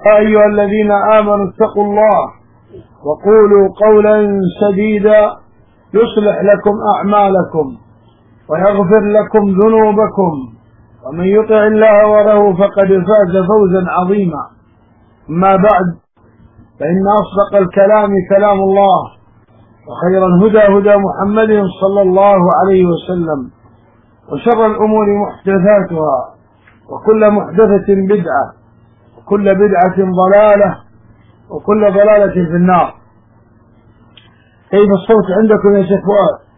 أيها الذين آمنوا اتقوا الله وقولوا قولا سديدا يصلح لكم أعمالكم ويغفر لكم ذنوبكم ومن يطع الله ورسوله فقد فاز فوزا عظيما. أما بعد، فإن أصدق الكلام كلام الله، وخير الهدى هدى محمد صلى الله عليه وسلم، وشر الأمور محدثاتها، وكل محدثة بدعة، وكل بدعة ضلالة، وكل ضلالة في النار. كيف الصوت عندكم يا شيخ فؤاد؟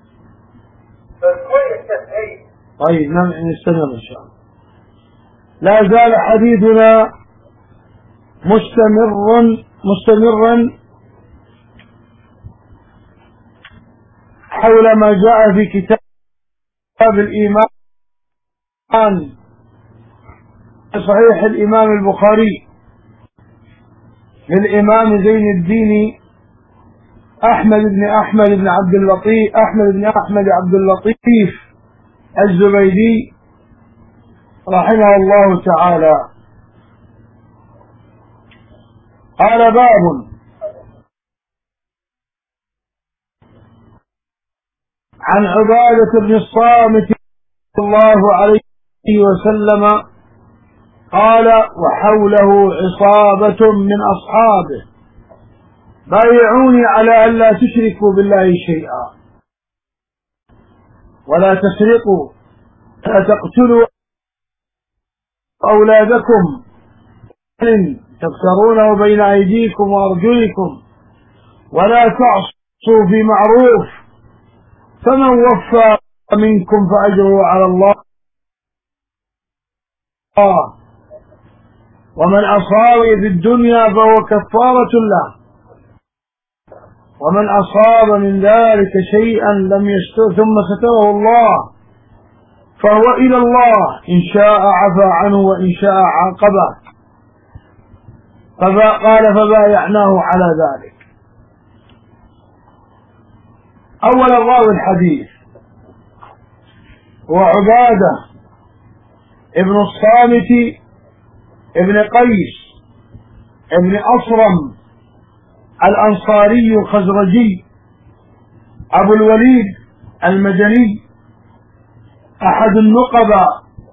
طيب نستمر إن شاء الله. لا زال حديثنا مستمرا حول ما جاء في كتاب الإيمان صحيح الإمام البخاري للإمام زين الدين أحمد بن عبد اللطيف الزبيدي رحمه الله تعالى. قال: باب عن عبادة بن الصامت صلى الله عليه وسلم قال: وحوله عصابة من أصحابه بايعوني على أن لا تشركوا بالله شيئا ولا تسرقوا ولا تقتلوا أولادكم تفترونه بين أيديكم وأرجلكم ولا تعصوا في معروف، فمن وفى منكم فأجره على الله، ومن أصاب في الدنيا فهو كفارة له، ومن أصاب من ذلك شيئا لم يستر ثم ستره الله فهو إلى الله، إن شاء عفى عنه وإن شاء عاقبه. قال: فبايعناه على ذلك. أول راوي الحديث هو عبادة ابن الصامت ابن قيس ابن أصرم الأنصاري الخزرجي أبو الوليد المدني، أحد النقباء،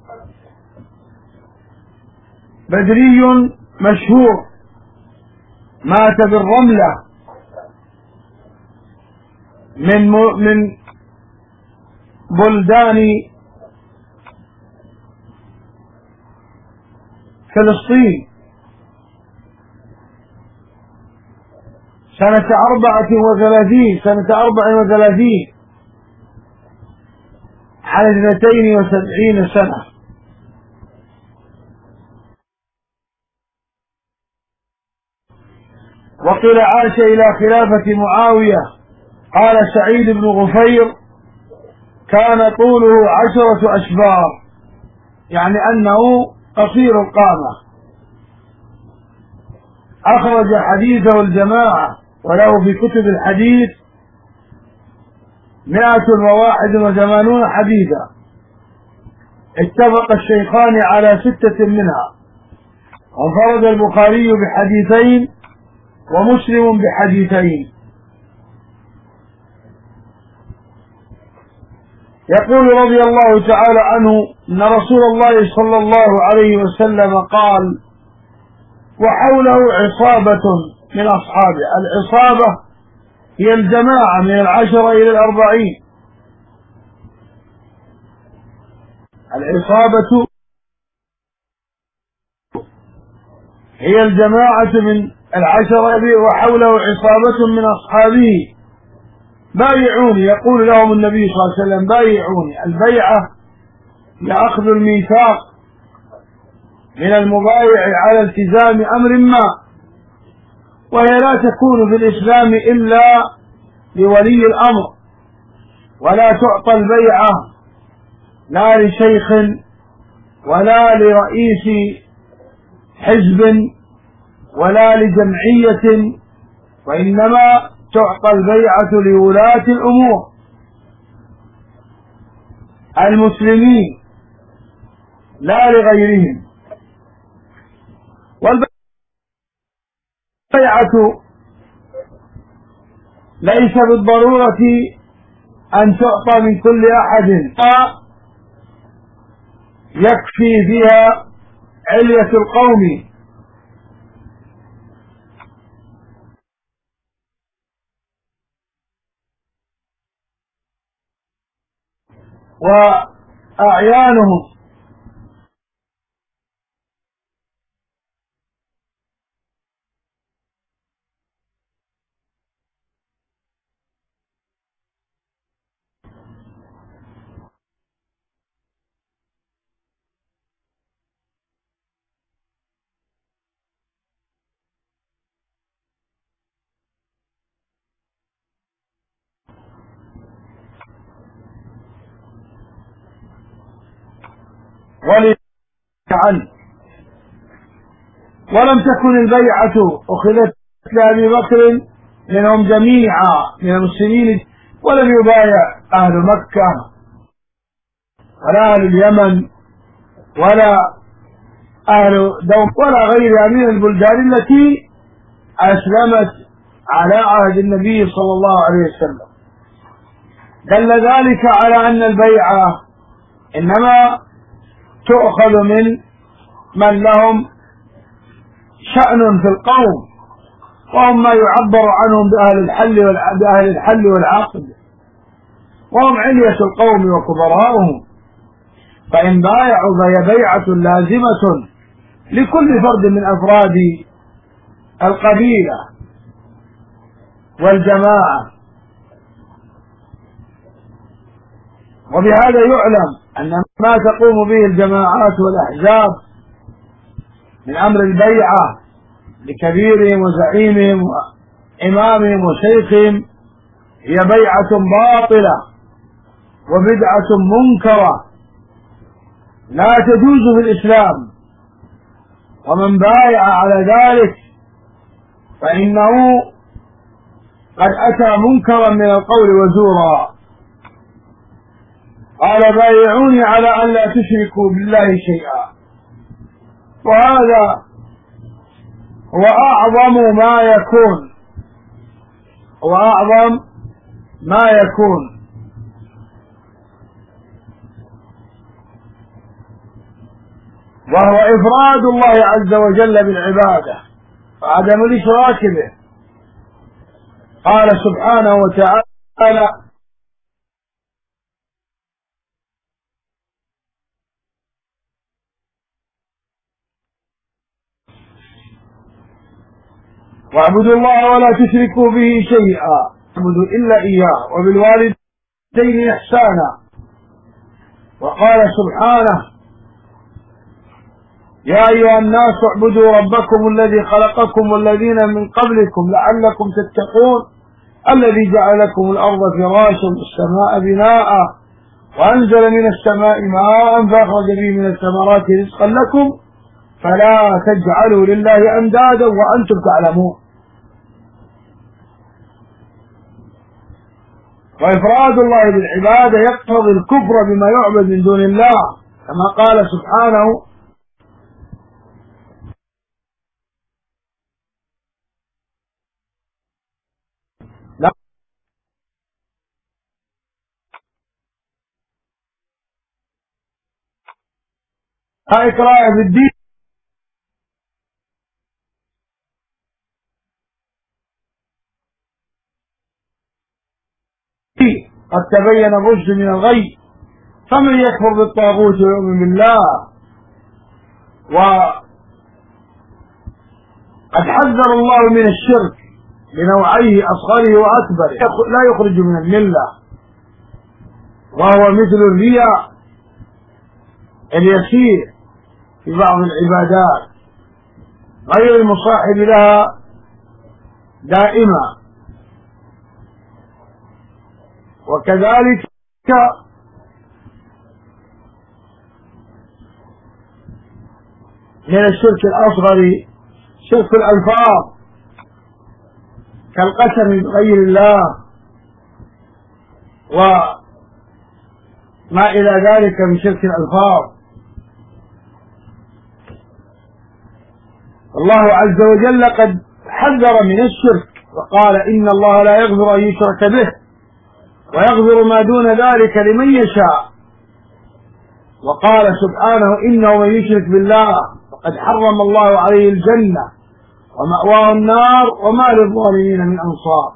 بدري مشهور، مات بالرملة من بلدان فلسطين سنة 34 على 72 سنة. وقيل عاش إلى خلافة معاوية. قال سعيد بن غفير: كان طوله 10 أشبار، يعني أنه قصير القامة. أخرج حديثه الجماعة، وله في كتب الحديث 181 حديثا، اتفق الشيخان على 6 منها، وانفرد البخاري بحديثين ومسلم بحديثين. يقول رضي الله تعالى عنه أن رسول الله صلى الله عليه وسلم قال: وحوله عصابة من أصحابه. العصابة هي الجماعة من 10 إلى 40. العصابة هي الجماعة من 10، وحوله عصابة من أصحابه بايعوني. يقول لهم النبي صلى الله عليه وسلم: بايعوني. البيعة هي أخذ الميثاق من المبايع على التزام أمر ما، وهي لا تكون في الإسلام إلا لولي الأمر، ولا تعطى البيعة لا لشيخ ولا لرئيس حزب ولا لجمعية، وإنما تعطى البيعة لولاة الأمور المسلمين لا لغيرهم. والبيعة والبيعة ليس بالضرورة أن تعطى من كل أحد، يكفي فيها علية القوم وأعيانهم. عنه. ولم تكن البيعة أخذت لأبي بكر منهم جميعا من المسلمين، ولم يبايع أهل مكة ولا أهل اليمن ولا أهل دوم ولا غيرها من البلدان التي أسلمت على عهد النبي صلى الله عليه وسلم. دل ذلك على أن البيعة إنما تؤخذ من لهم شأن في القوم، وهم ما يعبر عنهم بأهل الحل والعقد، وهم علية القوم وكبراؤهم. فإن بايعوا فهي بيعة لازمة لكل فرد من أفراد القبيلة والجماعة. وبهذا يعلم أن ما تقوم به الجماعات والأحزاب من أمر البيعة لكبيرهم وزعيمهم وإمامهم وشيخهم هي بيعة باطلة وبدعة منكرة لا تجوز في الإسلام. ومن بايع على ذلك فإنه قد أتى منكرا من القول وزورا. قال بايعوني على أن لا تشركوا بالله شيئا، وهذا هو أعظم ما يكون، وهو إفراد الله عز وجل بالعبادة وعدم الإشراك به. قال سبحانه وتعالى: واعبدوا الله ولا تشركوا به شيئا اعبدوا إلا إياه وبالوالدين إحسانا. وقال سبحانه: يا أيها الناس اعبدوا ربكم الذي خلقكم والذين من قبلكم لعلكم تتقون الذي جعل لكم الأرض فراشا والسماء بناء وأنزل من السماء ماء فأخرج به من الثمرات رزقا لكم فلا تجعلوا لله أندادا وأنتم تعلمون. وإفراد الله بالعبادة يقتضي الكفر بما يعبد من دون الله، كما قال سبحانه: لا إكراه في الدين قد تبين الرشد من الغي، فمن يكفر بالطاغوت ويؤمن بالله. وقد حذر الله من الشرك بنوعيه أصغره وأكبره لا يخرج من الملة، وهو مثل الرياء اليسير في بعض العبادات غير المصاحب لها دائما. وكذلك من الشرك الأصغر شرك الألفاظ كالقسم بغير الله وما إلى ذلك من شرك الألفاظ. الله عز وجل قد حذر من الشرك وقال إن الله لا يغفر أن يشرك به ويغفر ما دون ذلك لمن يشاء. وقال سبحانه إنه من يشرك بالله فقد حرم الله عليه الجنة ومأواه النار وما للظالمين من أنصار.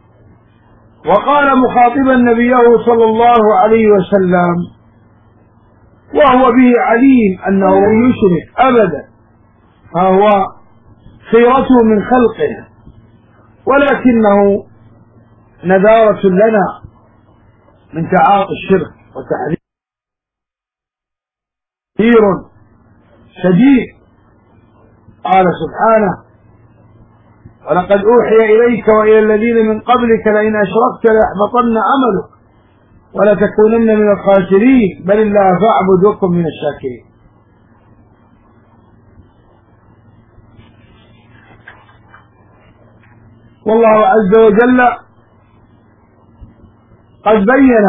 وقال مخاطبا نبيه صلى الله عليه وسلم وهو به عليم أنه لن يشرك أبدا فهو خيرته من خلقه، ولكنه نذارة لنا من تعاطي الشرك وتحذير شديد. قال سبحانه ولقد أوحي إليك وإلى الذين من قبلك لئن أشركت ليحبطن عملك ولتكونن من الخاسرين بل الله فاعبد وكن من الشاكرين. والله عز وجل قد بين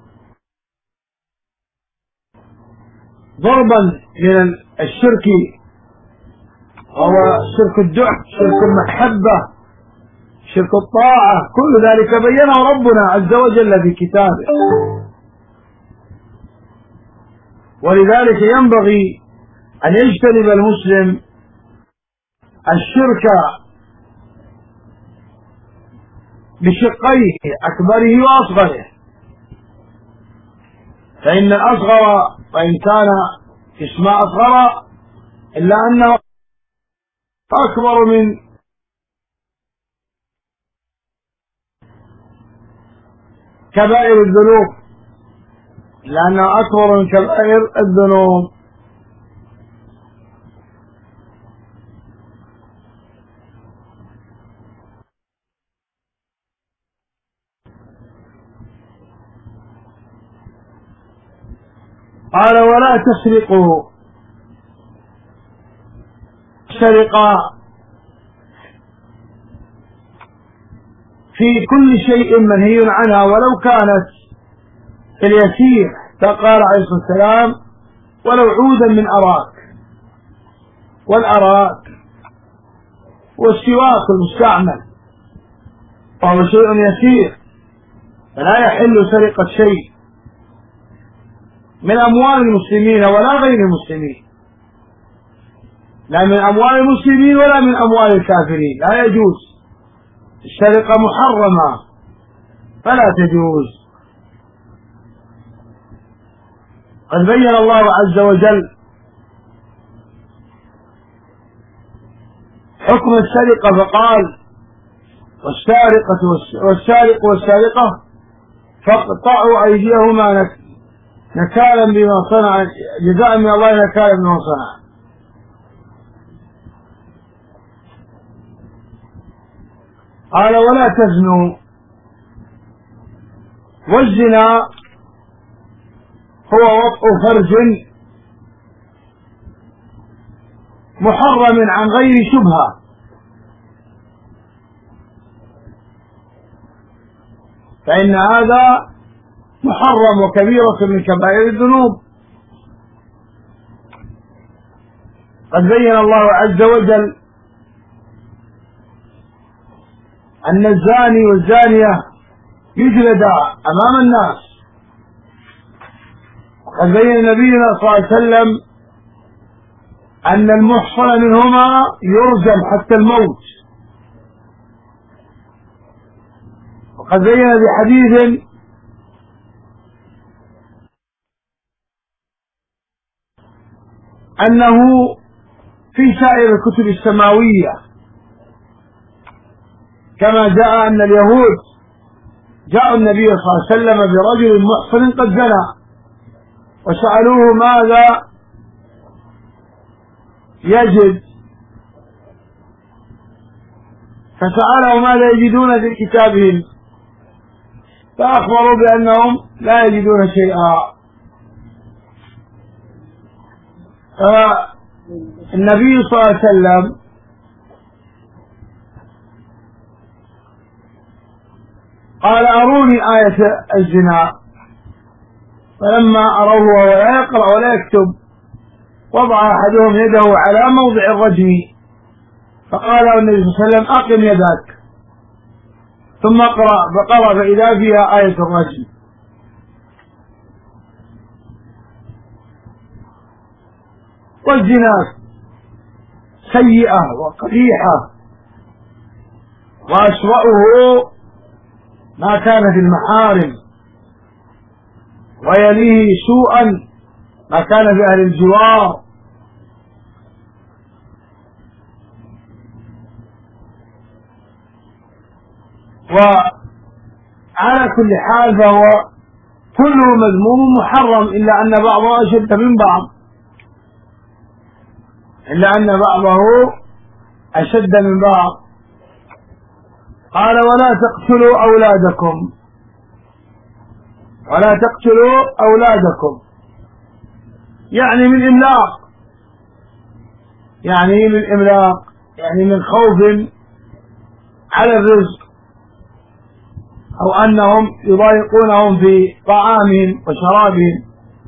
ضربا من الشرك وهو شرك الدعاء، شرك المحبة، شرك الطاعة، كل ذلك بينه ربنا عز وجل في كتابه. ولذلك ينبغي أن يجتنب المسلم الشرك بشقيه أكبره وأصغره، فإن الأصغر وإن كان اسم أصغر إلا أنه أكبر من كبائر الذنوب، لأنه أكبر من كبائر الذنوب. قال ولا تسرقوا، سرقة في كل شيء منهي عنها ولو كانت اليسير، فقال عليه الصلاة والسلام ولو عودا من أراك، والأراك والسواك المستعمل وهو شيء يسير، فلا يحل سرقة شيء من أموال المسلمين ولا غير المسلمين، لا من أموال المسلمين ولا من أموال الكافرين، لا يجوز. السرقة محرمة فلا تجوز. قد بين الله عز وجل حكم السرقة فقال والسارق والسارقة فاقطعوا أيديهما نكالا بما صنع، جزاء من الله نكالا بما صنع. قال ولا تزنوا، والزنا هو وطء فرج محرم عن غير شبهة، فإن هذا محرم وكبيرة من كبائر الذنوب. قد بين الله عز وجل أن الزاني والزانية يجلدا أمام الناس، وقد بين نبينا صلى الله عليه وسلم أن المحصن منهما يرجم حتى الموت، وقد بين بحديث أنه في سائر الكتب السماوية كما جاء أن اليهود جاءوا النبي صلى الله عليه وسلم برجل محصن قد زنى وسألوه ماذا يجد، فسألوا ماذا يجدون في كتابهم، فأخبروا بأنهم لا يجدون شيئا. النبي صلى الله عليه وسلم قال أروني آية الزنا، فلما أروه وهو لا يقرأ ولا يكتب وضع أحدهم يده على موضع الرجم فقال له النبي صلى الله عليه وسلم أقم يدك ثم اقرأ، فقرأ فإذا فيها آية الرجم. والزنا سيئة وقبيحة، وأسوأه ما كان في المحارم، ويليه سوءا ما كان في أهل الجوار. وعلى كل حال فهو كله مذموم محرم، إلا أن بعضه أشد من بعض، إلا أن بعضه أشد من بعض. قال ولا تقتلوا أولادكم، ولا تقتلوا أولادكم يعني من إملاق، يعني من إملاق، يعني من خوف على الرزق، أو أنهم يضايقونهم في طعامهم وشرابهم.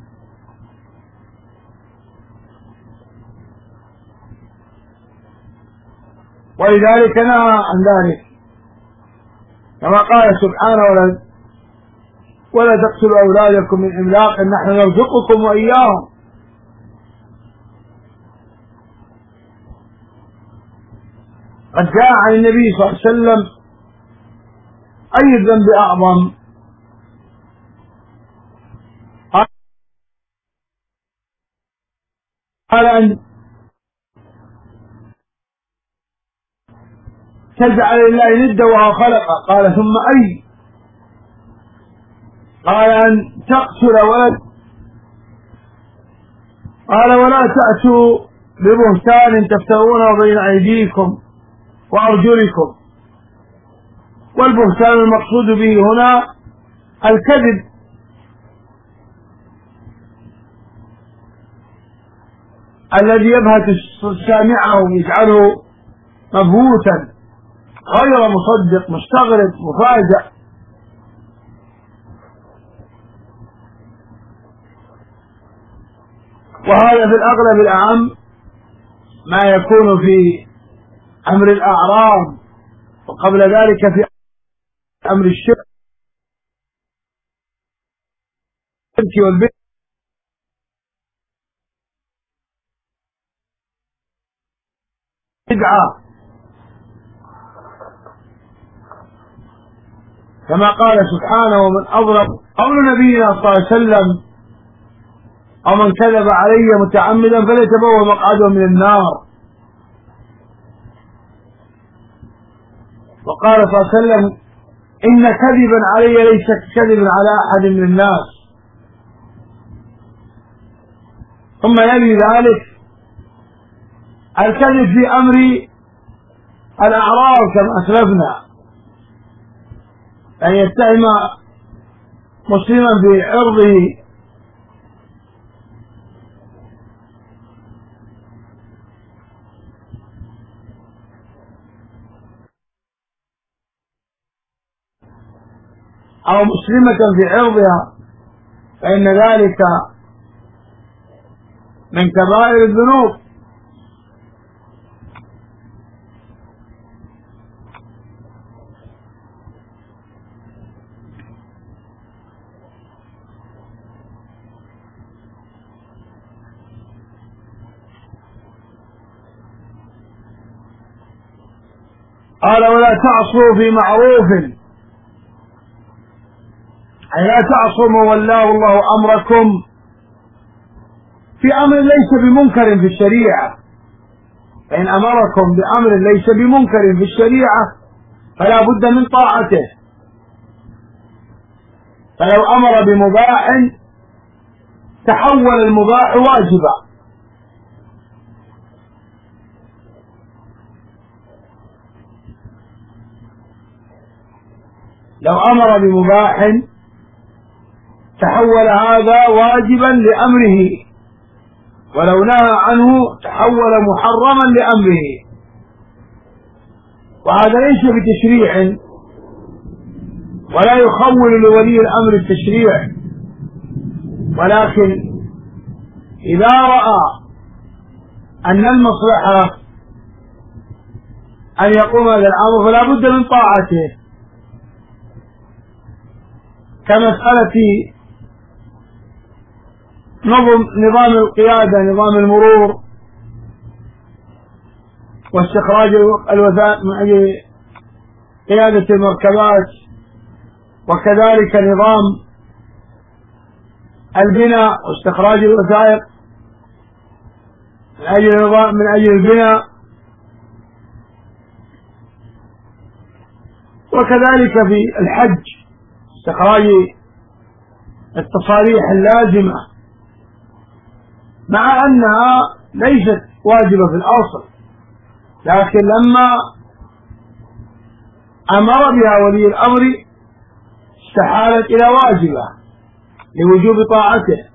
ولذلك نهى عن ذلك، كما قال سبحانه ولا تقتلوا أولادكم من إملاق نحن نرزقكم وإياهم. قد جاء عن النبي صلى الله عليه وسلم أي الذنب أعظم؟ قال أن تجعل لله ندا وهو خلقه. قال ثم أي؟ قال أن تقتل ولد. قال ولا تأتوا ببهتان تفترونه بين أيديكم وأرجلكم. والبهتان المقصود به هنا الكذب، الذي يبهت سامعه يجعله مبهوتا غير مصدق مستغرب مفاجئ. وهذا في الأغلب الأعم ما يكون في أمر الأعراض، وقبل ذلك في أمر الشرك والبدعة. كما قال سبحانه ومن أظلم قول نبينا صلى الله عليه وسلم أو من كذب علي متعمدا فليتبوأ مقعده من النار. وقال صلى الله عليه وسلم إن كذبا علي ليس كذب على أحد من الناس. ثم يلي ذلك الكذب في أمر الأعراض كما أسلفنا، أن يتهم مسلما في عرضه أو مسلمة في عرضها، فإن ذلك من كبائر الذنوب. قال ولا تعصوا في معروف، أي لا تعصوا ما ولاه الله أمركم في أمر ليس بمنكر في الشريعة. فإن أمركم بأمر ليس بمنكر في الشريعة فلا بد من طاعته. فلو أمر بمباح تحول المباح واجبا، لو أمر بمباح تحول هذا واجبا لأمره، ولو نهى عنه تحول محرما لأمره. وهذا ليس بتشريع، ولا يخول لولي الأمر التشريع، ولكن إذا رأى أن المصلحة أن يقوم هذا الأمر فلا بد من طاعته، كمسألة نظام القيادة، نظام المرور واستخراج الوثائق من أجل قيادة المركبات، وكذلك نظام البناء واستخراج الوثائق من أجل البناء، وكذلك في الحج استخراج التصاريح اللازمة، مع أنها ليست واجبة في الأصل، لكن لما أمر بها ولي الأمر استحالت إلى واجبة لوجوب طاعته.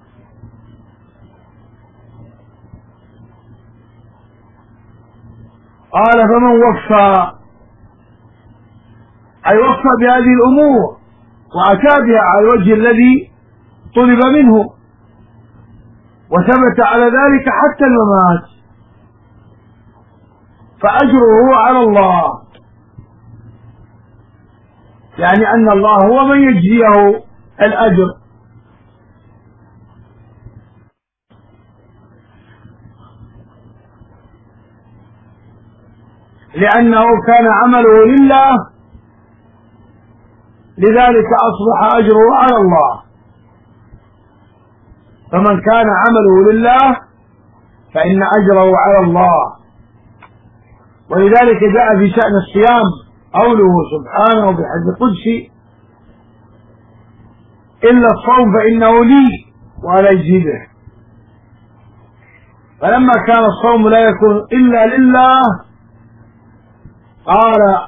قال فمن وفى أي وفى بهذه الأمور وأتى بها على الوجه الذي طلب منه وثبت على ذلك حتى الممات فأجره على الله، يعني أن الله هو من يجزيه الأجر، لأنه كان عمله لله، لذلك أصبح أجره على الله. فمن كان عمله لله فإن أجره على الله. ولذلك جاء في شأن الصيام قوله سبحانه بحديث قدسي إلا الصوم فإنه لي وأنا أجزي به. فلما كان الصوم لا يكون إلا لله قال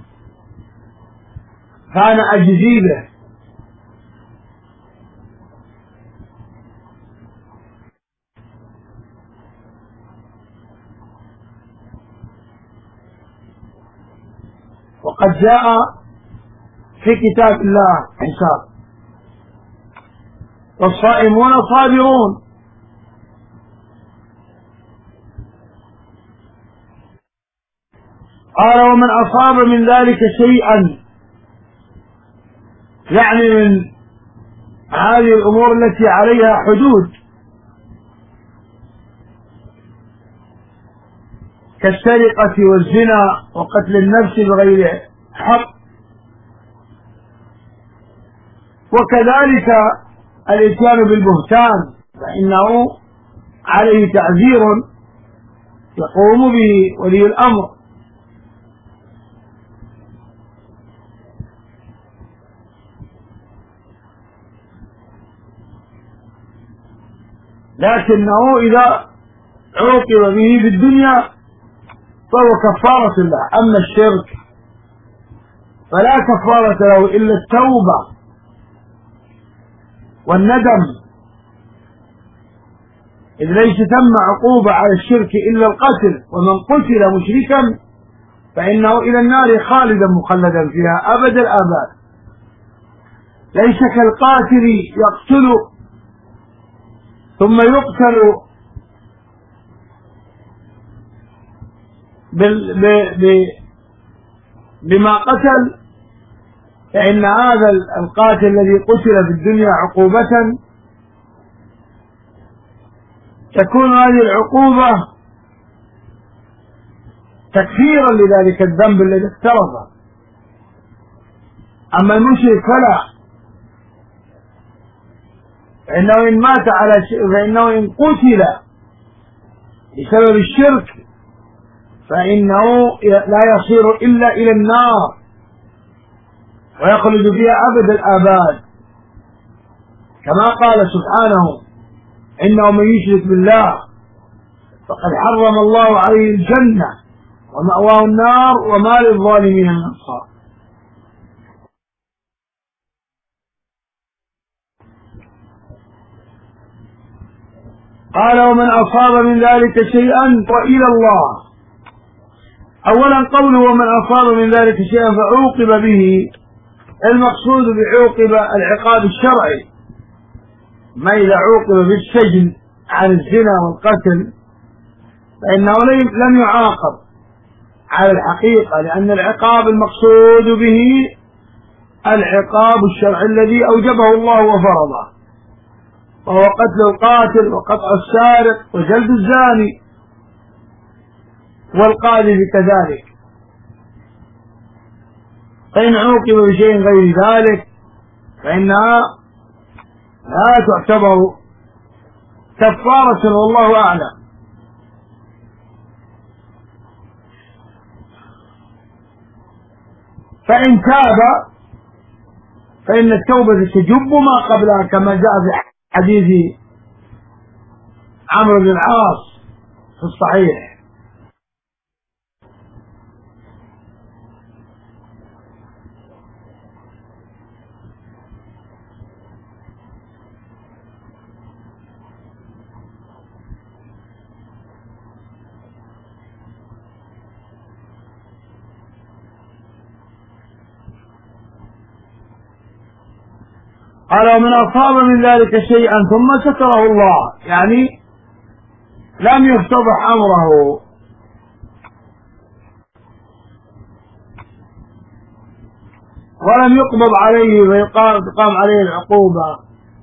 كان أجزي به. وقد جاء في كتاب الله حساب والصائمون صابرون. قال ومن أصاب من ذلك شيئا، يعني من هذه الأمور التي عليها حدود كالسرقة والزنا وقتل النفس بغير حق، وكذلك الإتيان بالبهتان، فإنه عليه تعزير يقوم به ولي الأمر. لكنه إذا عوقب به في الدنيا فهو كفارة الله. أما الشرك فلا كفارة له إلا التوبة والندم، إذ ليس ثم عقوبة على الشرك إلا القتل، ومن قتل مشركا فإنه إلى النار خالدا مخلدا فيها أبد الآباد. ليس كالقاتل يقتل ثم يقتل بما قتل، فإن هذا القاتل الذي قتل في الدنيا عقوبة تكون هذه العقوبة تكفيرا لذلك الذنب الذي اقترفه. أما المشرك فلا، فإنه إن مات على فإنه إن قتل بسبب الشرك فإنه لا يصير إلا إلى النار ويخلد فيها أبد الآباد، كما قال سبحانه إنه من يشرك بالله فقد حرم الله عليه الجنة ومأواه النار وما للظالمين من أنصار. قال ومن أصاب من ذلك شيئا وإلى الله. أولا قوله ومن أصاب من ذلك شيئا فعوقب به، المقصود بعوقب العقاب الشرعي، ما إذا عوقب بالسجن عن الزنا والقتل فإنه لم يعاقب، على الحقيقة، لأن العقاب المقصود به العقاب الشرعي الذي أوجبه الله وفرضه، وهو قتل القاتل وقطع السارق وجلد الزاني والقاذف كذلك. فإن عوقب بشيء غير ذلك فإنها لا تعتبر كفارة، والله أعلم. فإن تاب فإن التوبة تجب ما قبلها، كما جاء في حديث عمرو بن العاص في الصحيح. قال: ومن أصاب من ذلك شيئا ثم ستره الله، يعني لم يفتضح أمره ولم يقبض عليه ويقام عليه العقوبة،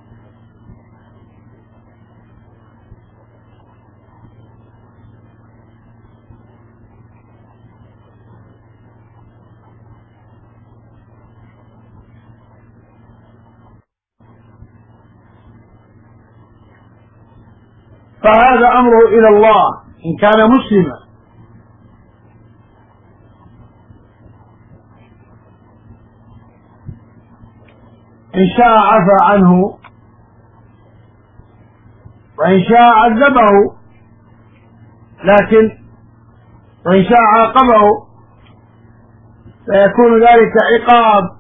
فهذا أمره إلى الله إن كان مسلما. إن شاء عفى عنه وإن شاء عذبه، لكن وإن شاء عاقبه فيكون ذلك عقاب.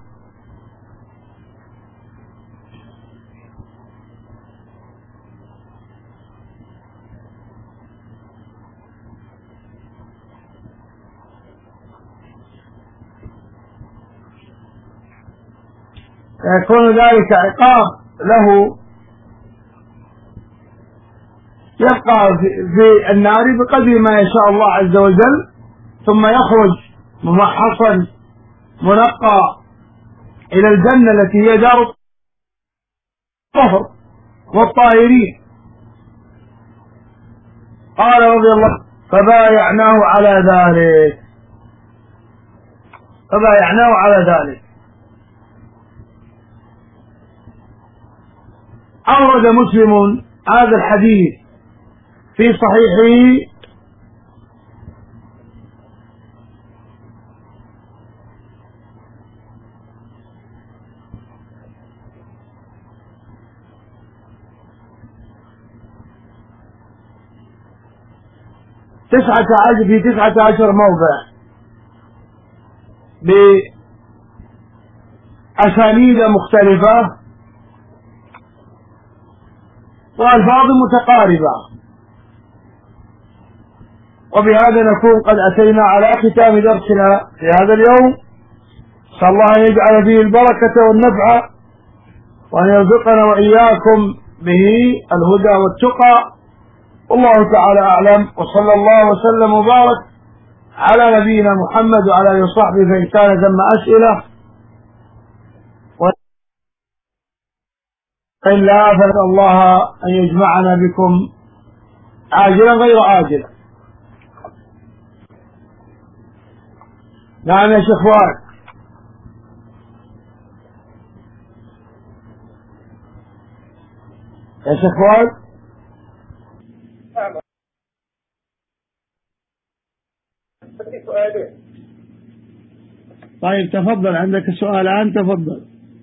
فيكون ذلك عقاب له، يبقى في النار بقدر ما يشاء الله عز وجل، ثم يخرج ممحصا منقى إلى الجنة التي هي دار الطهر والطاهرين. قال رضي الله: فبايعناه على ذلك. أورد مسلم هذا الحديث في صحيحه في 19 موضع بأسانيد مختلفة وألفاظ متقاربة. وبهذا نكون قد أتينا على ختام درسنا في هذا اليوم. صلى الله أن يجعل فيه البركة والنفع، وأن يرزقنا وإياكم به الهدى والتقى. والله تعالى أعلم، وصلى الله وسلم وبارك على نبينا محمد وعلى آله وصحبه. فإن كان ثم أسئلة وإن لا فنسأل الله أن يجمعنا بكم عاجلا غير آجلا. نعم يا شيخ فؤاد. يا شيخ فؤاد. طيب تفضل، عندك سؤالان، تفضل.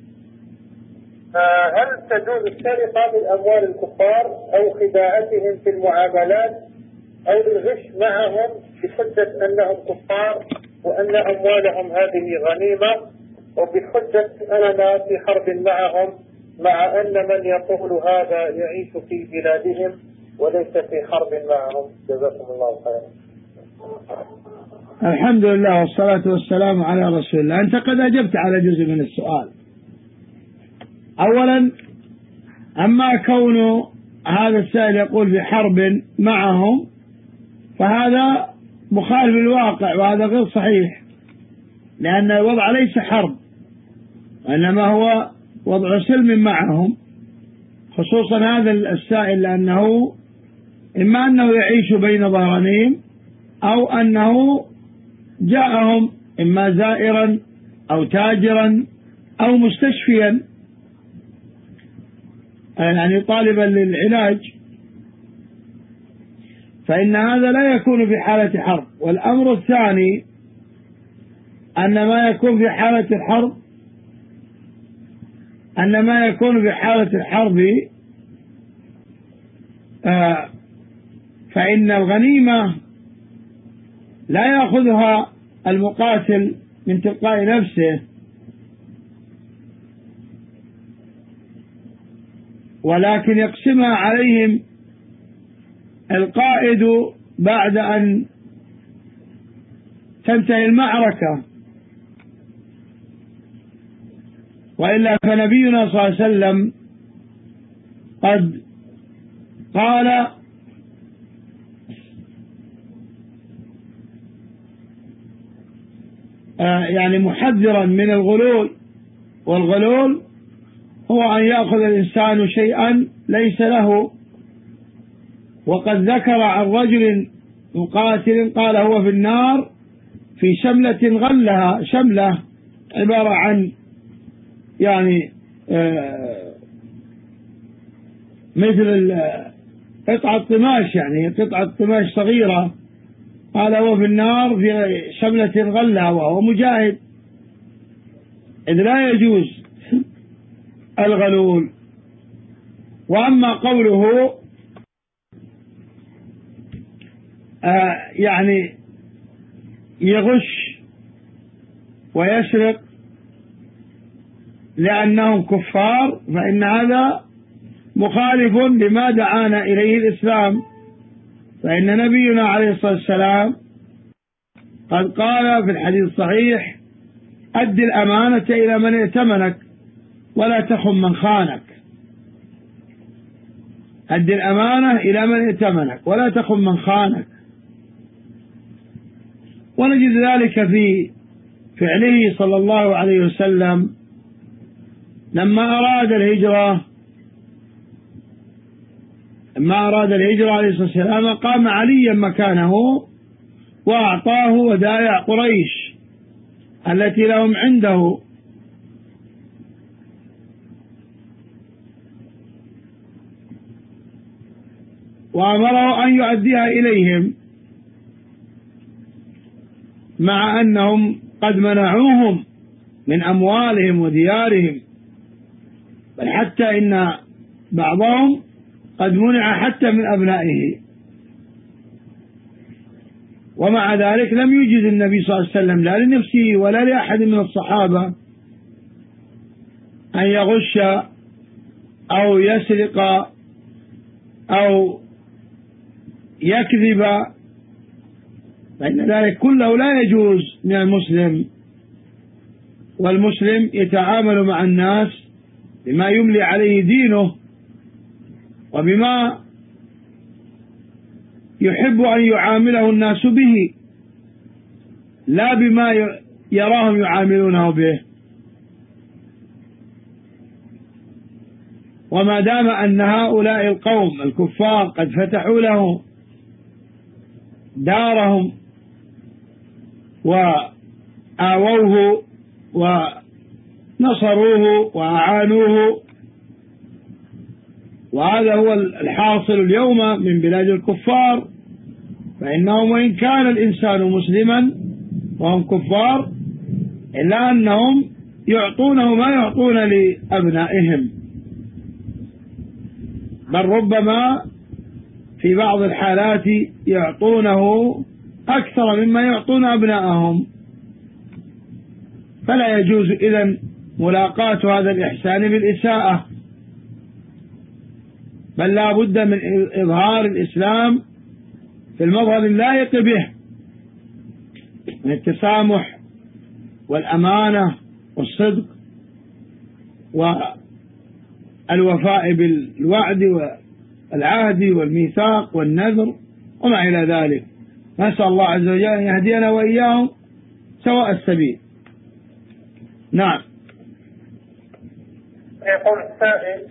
هل تجوز السرقة من أموال الكفار أو خداعتهم في المعاملات أو الغش معهم بحجة أنهم كفار وأن أموالهم هذه غنيمة، وبحجة أننا في حرب معهم، مع أن من يقول هذا يعيش في بلادهم وليس في حرب معهم؟ جزاكم الله خيرا. الحمد لله والصلاة والسلام على رسول الله. أنت قد أجبت على جزء من السؤال. أولا، أما كون هذا السائل يقول في حرب معهم، فهذا مخالف للواقع، وهذا غير صحيح، لأن الوضع ليس حرب، وإنما هو وضع سلم معهم، خصوصا هذا السائل، لأنه إما أنه يعيش بين ظهرانيهم أو أنه جاءهم إما زائرا أو تاجرا أو مستشفيا، يعني طالبا للعلاج، فإن هذا لا يكون في حالة حرب. والأمر الثاني أن ما يكون في حالة الحرب فإن الغنيمة لا يأخذها المقاتل من تلقاء نفسه، ولكن يقسمها عليهم القائد بعد أن تنتهي المعركة. وإلا فنبينا صلى الله عليه وسلم قد قال يعني محذرا من الغلول، والغلول هو أن يأخذ الإنسان شيئا ليس له. وقد ذكر عن رجل مقاتل قال هو في النار في شملة غلها، شملة عبارة عن يعني مثل قطعة قماش، يعني قطعة قماش صغيرة، قال هو في النار في شملة غلها وهو مجاهد، إذ لا يجوز الغلول. وأما قوله يعني يغش ويسرق لأنهم كفار، فإن هذا مخالف لما دعانا إليه الإسلام. فإن نبينا عليه الصلاة والسلام قد قال في الحديث الصحيح: أد الأمانة إلى من ائتمنك ولا تخن من خانك. أد الأمانة إلى من ائتمنك ولا تخن من خانك. ونجد ذلك في فعله صلى الله عليه وسلم لما أراد الهجرة عليه الصلاة والسلام قام عليا مكانه وأعطاه ودائع قريش التي لهم عنده، وأمره أن يؤديها إليهم، مع أنهم قد منعوهم من أموالهم وديارهم، بل حتى إن بعضهم قد منع حتى من أبنائه. ومع ذلك لم يجز النبي صلى الله عليه وسلم لا لنفسه ولا لأحد من الصحابة أن يغش أو يسرق أو يكذب، فإن ذلك كله لا يجوز من المسلم. والمسلم يتعامل مع الناس بما يملي عليه دينه وبما يحب أن يعامله الناس به، لا بما يراهم يعاملونه به. وما دام أن هؤلاء القوم الكفار قد فتحوا له دارهم وآووه ونصروه وأعانوه، وهذا هو الحاصل اليوم من بلاد الكفار، فإنهم وإن كان الإنسان مسلما وهم كفار إلا أنهم يعطونه ما يعطون لأبنائهم، بل ربما في بعض الحالات يعطونه أكثر مما يعطون أبنائهم. فلا يجوز إذن ملاقاة هذا الإحسان بالإساءة، بل لا بد من إظهار الإسلام في المظهر اللائق به من التسامح والأمانة والصدق والوفاء بالوعد والعهد والميثاق والنذر وما إلى ذلك. نسأل الله عز وجل أن يهدينا وإياهم سواء السبيل. نعم. يقول السائل: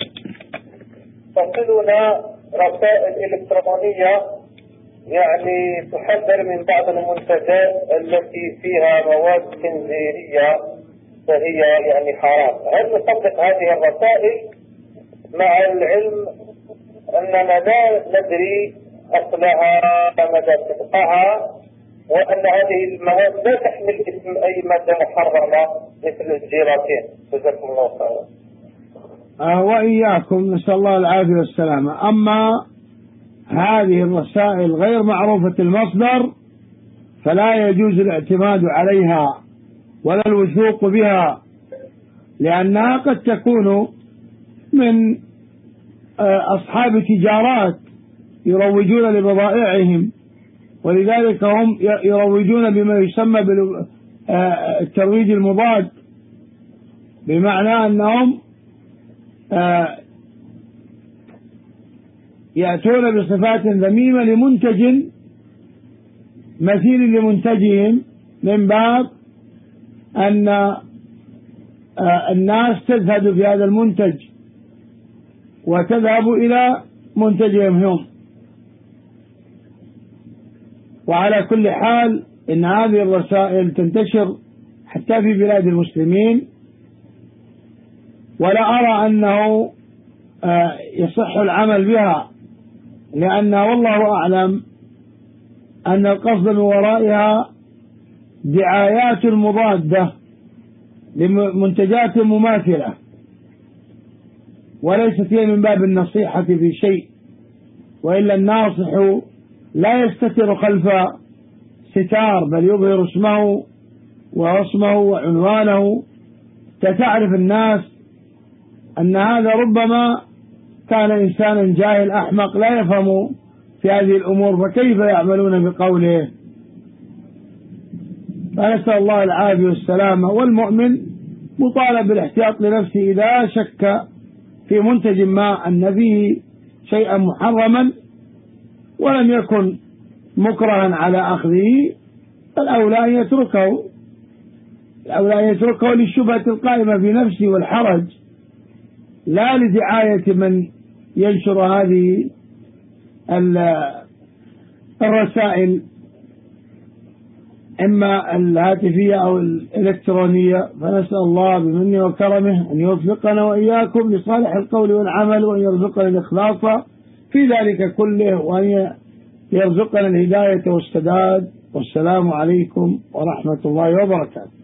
تصلنا رسائل إلكترونية يعني تحذر من بعض المنتجات التي فيها مواد خنزيرية فهي يعني حرام، هل نصدق هذه الرسائل مع العلم أننا لا ندري أصلها مدى صدقها، وأن هذه المواد لا تحمل اسم أي مادة محرمة مثل الجيلاتين؟ جزاكم الله خيرا. وإياكم، نسأل الله العافية والسلامة. أما هذه الرسائل غير معروفة المصدر فلا يجوز الاعتماد عليها ولا الوثوق بها، لأنها قد تكون من أصحاب تجارات يروجون لبضائعهم، ولذلك هم يروجون بما يسمى بالترويج المضاد، بمعنى أنهم يأتون بصفات ذميمة لمنتج مثيل لمنتجهم، من باب أن الناس تزهد في هذا المنتج وتذهب إلى منتجهم هم. وعلى كل حال إن هذه الرسائل تنتشر حتى في بلاد المسلمين، ولا أرى أنه يصح العمل بها، لأن والله أعلم أن القصد من ورائها دعايات مضادة لمنتجات مماثلة، وليست هي من باب النصيحة في شيء، وإلا الناصح لا يستتر خلف ستار، بل يظهر اسمه واسمه وعنوانه، فتعرف الناس أن هذا ربما كان إنسانا جاهل أحمق لا يفهم في هذه الأمور، فكيف يعملون بقوله؟ فنسأل الله العافية والسلامة. والمؤمن مطالب بالاحتياط لنفسه إذا شك في منتج ما أن فيه شيئا محرما ولم يكن مكرها على أخذه، فالأولى أن يتركه للشبهة القائمة في نفسه والحرج، لا لدعاية من ينشر هذه الرسائل إما الهاتفية أو الإلكترونية. فنسأل الله بمنه وكرمه أن يوفقنا وإياكم لصالح القول والعمل، وأن يرزقنا الإخلاص في ذلك كله، وأن يرزقنا الهداية والسداد. والسلام عليكم ورحمة الله وبركاته.